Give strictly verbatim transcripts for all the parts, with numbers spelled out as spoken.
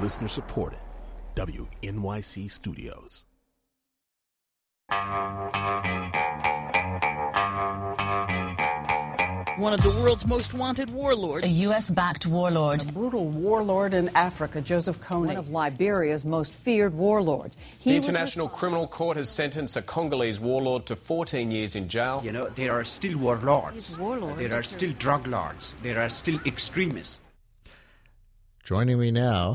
Listener supported. W N Y C Studios. One of the world's most wanted warlords. A U S-backed warlord. A brutal warlord in Africa, Joseph Kony. One of Liberia's most feared warlords. He the International Criminal Court has sentenced a Congolese warlord to fourteen years in jail. You know, there are still warlords. Warlord, there are still drug lords. There are still extremists. Joining me now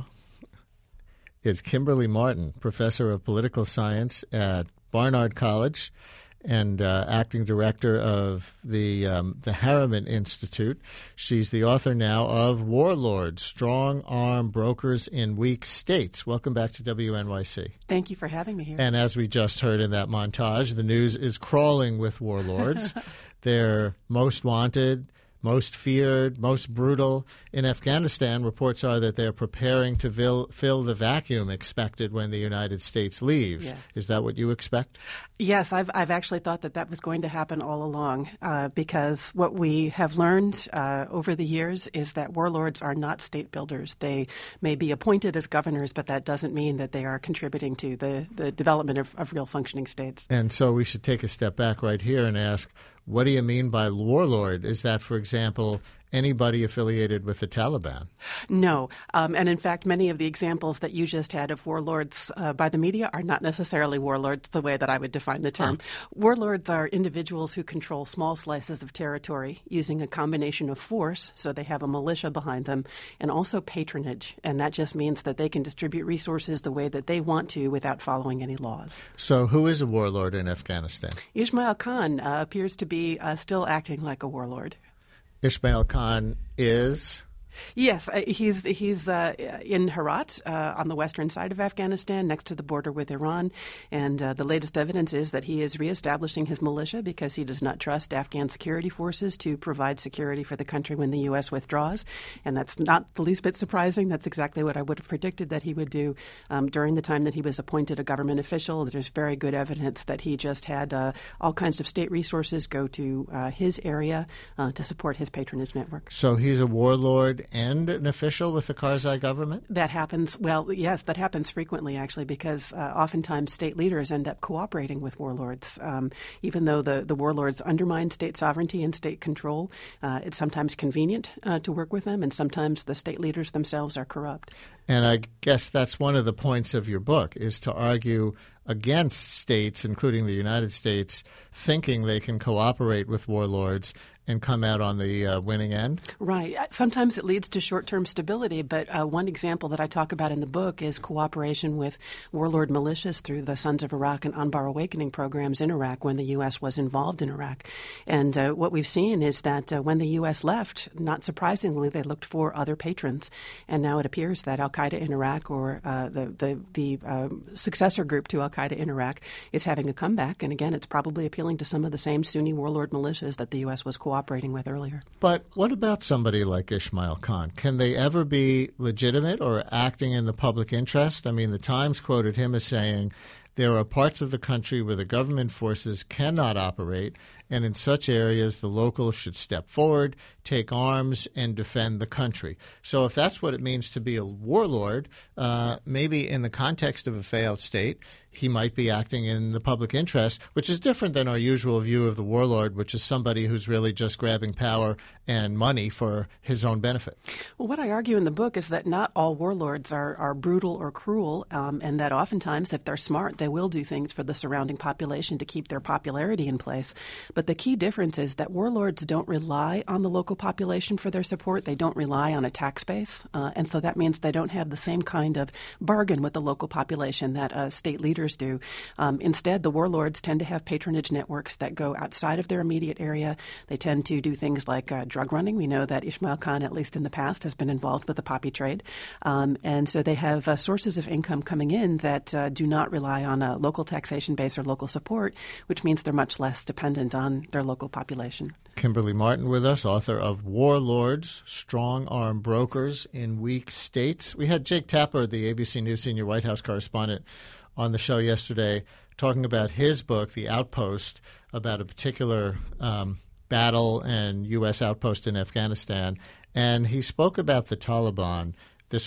is Kimberly Martin, professor of political science at Barnard College and uh, acting director of the um, the Harriman Institute. She's the author now of Warlords, Strong Arm Brokers in Weak States. Welcome back to W N Y C. Thank you for having me here. And as we just heard in that montage, the news is crawling with warlords. They're most wanted, most feared, most brutal. In Afghanistan, reports are that they're preparing to fill, fill the vacuum expected when the United States leaves. Yes. Is that what you expect? Yes, I've I've actually thought that that was going to happen all along uh, because what we have learned uh, over the years is that warlords are not state builders. They may be appointed as governors, but that doesn't mean that they are contributing to the, the development of, of real functioning states. And so we should take a step back right here and ask, what do you mean by warlord? Is that, for example, anybody affiliated with the Taliban? No. Um, and in fact, many of the examples that you just had of warlords uh, by the media are not necessarily warlords the way that I would define the term. Huh. Warlords are individuals who control small slices of territory using a combination of force, so they have a militia behind them, and also patronage. And that just means that they can distribute resources the way that they want to without following any laws. So who is a warlord in Afghanistan? Ismail Khan uh, appears to be uh, still acting like a warlord. Ismail Khan is? Yes, uh, he's he's uh, in Herat uh, on the western side of Afghanistan, next to the border with Iran. And uh, the latest evidence is that he is reestablishing his militia because he does not trust Afghan security forces to provide security for the country when the U S withdraws. And that's not the least bit surprising. That's exactly what I would have predicted that he would do um, during the time that he was appointed a government official. There's very good evidence that he just had uh, all kinds of state resources go to uh, his area uh, to support his patronage network. So he's a warlord and an official with the Karzai government? That happens. Well, yes, that happens frequently, actually, because uh, oftentimes state leaders end up cooperating with warlords. Um, even though the, the warlords undermine state sovereignty and state control, uh, it's sometimes convenient uh, to work with them, and sometimes the state leaders themselves are corrupt. And I guess that's one of the points of your book, is to argue against states, including the United States, thinking they can cooperate with warlords and come out on the uh, winning end? Right. Sometimes it leads to short-term stability, but uh, one example that I talk about in the book is cooperation with warlord militias through the Sons of Iraq and Anbar Awakening programs in Iraq when the U S was involved in Iraq. And uh, what we've seen is that uh, when the U S left, not surprisingly, they looked for other patrons. And now it appears that al-Qaeda in Iraq, or uh, the, the, the uh, successor group to al-Qaeda in Iraq, is having a comeback. And again, it's probably appealing to some of the same Sunni warlord militias that the U S was cooperating operating with earlier. But what about somebody like Ismail Khan? Can they ever be legitimate or acting in the public interest? I mean, the Times quoted him as saying, there are parts of the country where the government forces cannot operate, and in such areas the locals should step forward, take arms, and defend the country. So if that's what it means to be a warlord, uh, maybe in the context of a failed state, he might be acting in the public interest, which is different than our usual view of the warlord, which is somebody who's really just grabbing power and money for his own benefit. Well, what I argue in the book is that not all warlords are, are brutal or cruel, um, and that oftentimes, if they're smart, they will do things for the surrounding population to keep their popularity in place. But the key difference is that warlords don't rely on the local population for their support. They don't rely on a tax base, uh, and so that means they don't have the same kind of bargain with the local population that uh, state leaders do. Um, instead, the warlords tend to have patronage networks that go outside of their immediate area. They tend to do things like uh, drug running. We know that Ismail Khan, at least in the past, has been involved with the poppy trade. Um, and so they have uh, sources of income coming in that uh, do not rely on a local taxation base or local support, which means they're much less dependent on their local population. Kimberly Martin with us, author of Warlords, Strong Arm Brokers in Weak States. We had Jake Tapper, the A B C News senior White House correspondent, on the show yesterday talking about his book, The Outpost, about a particular um, battle and U S outpost in Afghanistan. And he spoke about the Taliban this way.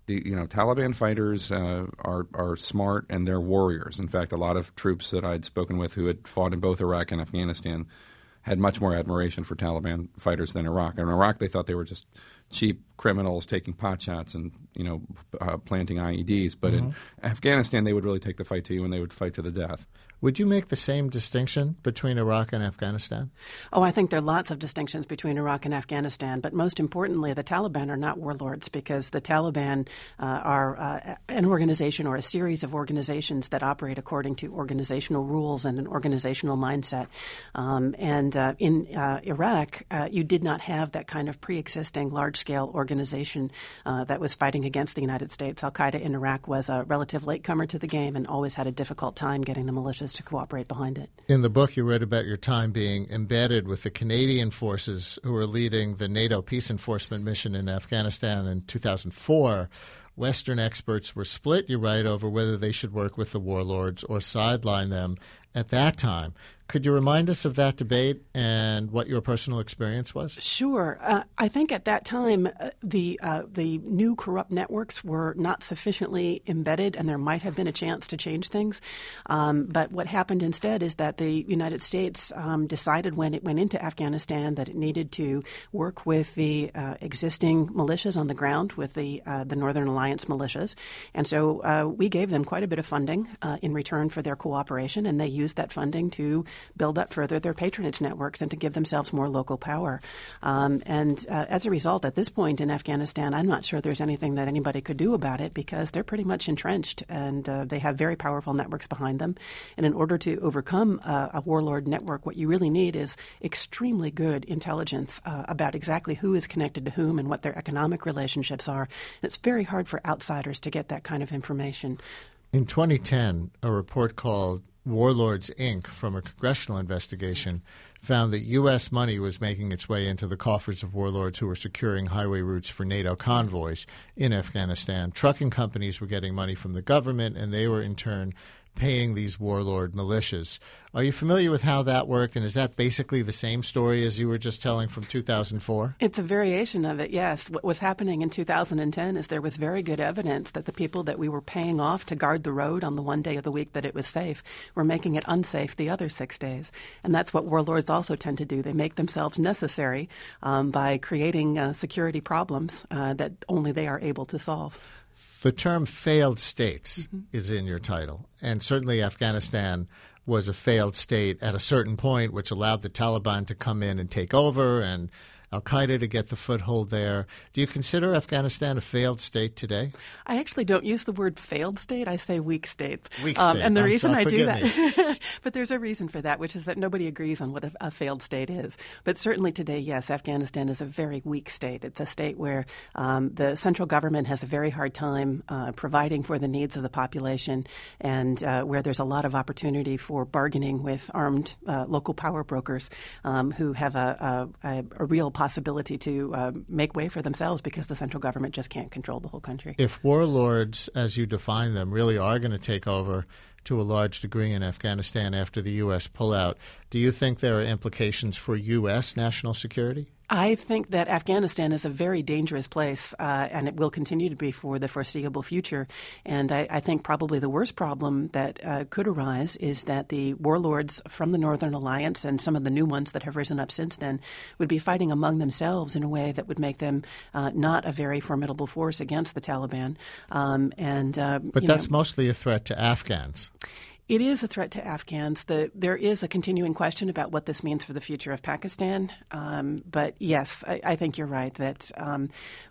The you know Taliban fighters uh, are are smart and they're warriors. In fact, a lot of troops that I'd spoken with who had fought in both Iraq and Afghanistan had much more admiration for Taliban fighters than Iraq. In Iraq, they thought they were just cheap criminals taking pot shots and you know uh, planting I E Ds. But mm-hmm. in Afghanistan, they would really take the fight to you, and they would fight to the death. Would you make the same distinction between Iraq and Afghanistan? Oh, I think there are lots of distinctions between Iraq and Afghanistan. But most importantly, the Taliban are not warlords, because the Taliban uh, are uh, an organization or a series of organizations that operate according to organizational rules and an organizational mindset. Um, and uh, in uh, Iraq, uh, you did not have that kind of pre-existing large-scale organization uh, that was fighting against the United States. Al-Qaeda in Iraq was a relative latecomer to the game and always had a difficult time getting the militias to cooperate behind it. In the book, you wrote about your time being embedded with the Canadian forces who were leading the NATO peace enforcement mission in Afghanistan in two thousand four. Western experts were split, you write, over whether they should work with the warlords or sideline them at that time. Could you remind us of that debate and what your personal experience was? Sure. Uh, I think at that time uh, the uh, the new corrupt networks were not sufficiently embedded, and there might have been a chance to change things. Um, but what happened instead is that the United States um, decided when it went into Afghanistan that it needed to work with the uh, existing militias on the ground, with the uh, the Northern Alliance militias. And so uh, we gave them quite a bit of funding uh, in return for their cooperation, and they used that funding to build up further their patronage networks and to give themselves more local power. Um, and uh, as a result, at this point in Afghanistan, I'm not sure there's anything that anybody could do about it, because they're pretty much entrenched, and uh, they have very powerful networks behind them. And in order to overcome uh, a warlord network, what you really need is extremely good intelligence uh, about exactly who is connected to whom and what their economic relationships are. And it's very hard for outsiders to get that kind of information. In twenty ten, a report called Warlords, Incorporated from a congressional investigation found that U S money was making its way into the coffers of warlords who were securing highway routes for NATO convoys in Afghanistan. Trucking companies were getting money from the government, and they were in turn paying these warlord militias. Are you familiar with how that worked, and is that basically the same story as you were just telling from two thousand four? It's a variation of it, yes. What was happening in two thousand ten is there was very good evidence that the people that we were paying off to guard the road on the one day of the week that it was safe were making it unsafe the other six days. And that's what warlords also tend to do. They make themselves necessary um, by creating uh, security problems uh, that only they are able to solve. The term failed states mm-hmm. is in your title, and certainly Afghanistan was a failed state at a certain point, which allowed the Taliban to come in and take over and Al-Qaeda to get the foothold there. Do you consider Afghanistan a failed state today? I actually don't use the word failed state. I say weak states. Weak um, state. And the I'm reason sorry, I do forgive that, but there's a reason for that, which is that nobody agrees on what a, a failed state is. But certainly today, yes, Afghanistan is a very weak state. It's a state where um, the central government has a very hard time uh, providing for the needs of the population, and uh, where there's a lot of opportunity for bargaining with armed uh, local power brokers um, who have a, a, a real possibility to uh, make way for themselves, because the central government just can't control the whole country. If warlords, as you define them, really are going to take over to a large degree in Afghanistan after the U S pullout, do you think there are implications for U S national security? I think that Afghanistan is a very dangerous place, uh, and it will continue to be for the foreseeable future. And I, I think probably the worst problem that uh, could arise is that the warlords from the Northern Alliance and some of the new ones that have risen up since then would be fighting among themselves in a way that would make them uh, not a very formidable force against the Taliban. Um, and uh, But that's know, mostly a threat to Afghans. It is a threat to Afghans. The, there is a continuing question about what this means for the future of Pakistan. Um, but yes, I, I think you're right that um,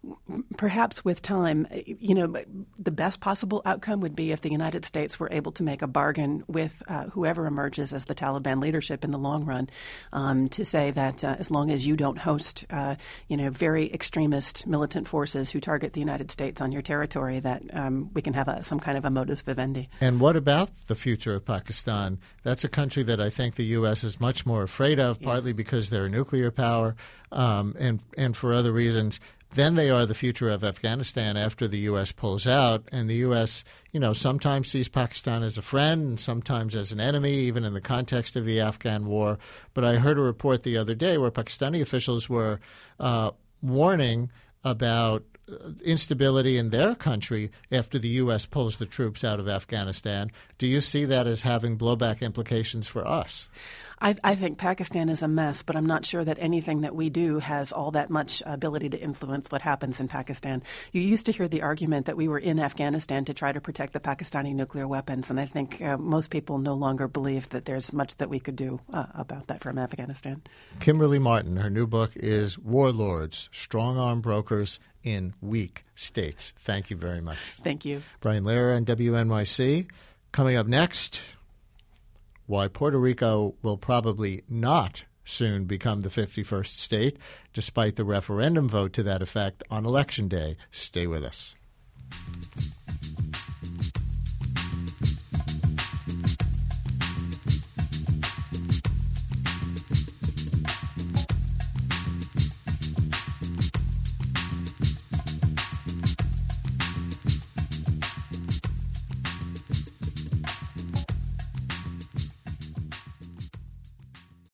perhaps with time, you know, the best possible outcome would be if the United States were able to make a bargain with uh, whoever emerges as the Taliban leadership in the long run, um, to say that uh, as long as you don't host, uh, you know, very extremist militant forces who target the United States on your territory, that um, we can have a, some kind of a modus vivendi. And what about the future of Pakistan? That's a country that I think the U S is much more afraid of, yes. partly because they're a nuclear power um, and, and for other reasons. Then they are the future of Afghanistan after the U S pulls out. And the U S, you know, sometimes sees Pakistan as a friend and sometimes as an enemy, even in the context of the Afghan war. But I heard a report the other day where Pakistani officials were uh, warning about instability in their country after the U S pulls the troops out of Afghanistan. Do you see that as having blowback implications for us? I, I think Pakistan is a mess, but I'm not sure that anything that we do has all that much ability to influence what happens in Pakistan. You used to hear the argument that we were in Afghanistan to try to protect the Pakistani nuclear weapons, and I think uh, most people no longer believe that there's much that we could do uh, about that from Afghanistan. Kimberly Martin, her new book is Warlords, Strong-Arm Brokers in Weak States. Thank you very much. Thank you. Brian Lehrer and W N Y C. Coming up next, why Puerto Rico will probably not soon become the fifty-first state, despite the referendum vote to that effect on Election Day. Stay with us.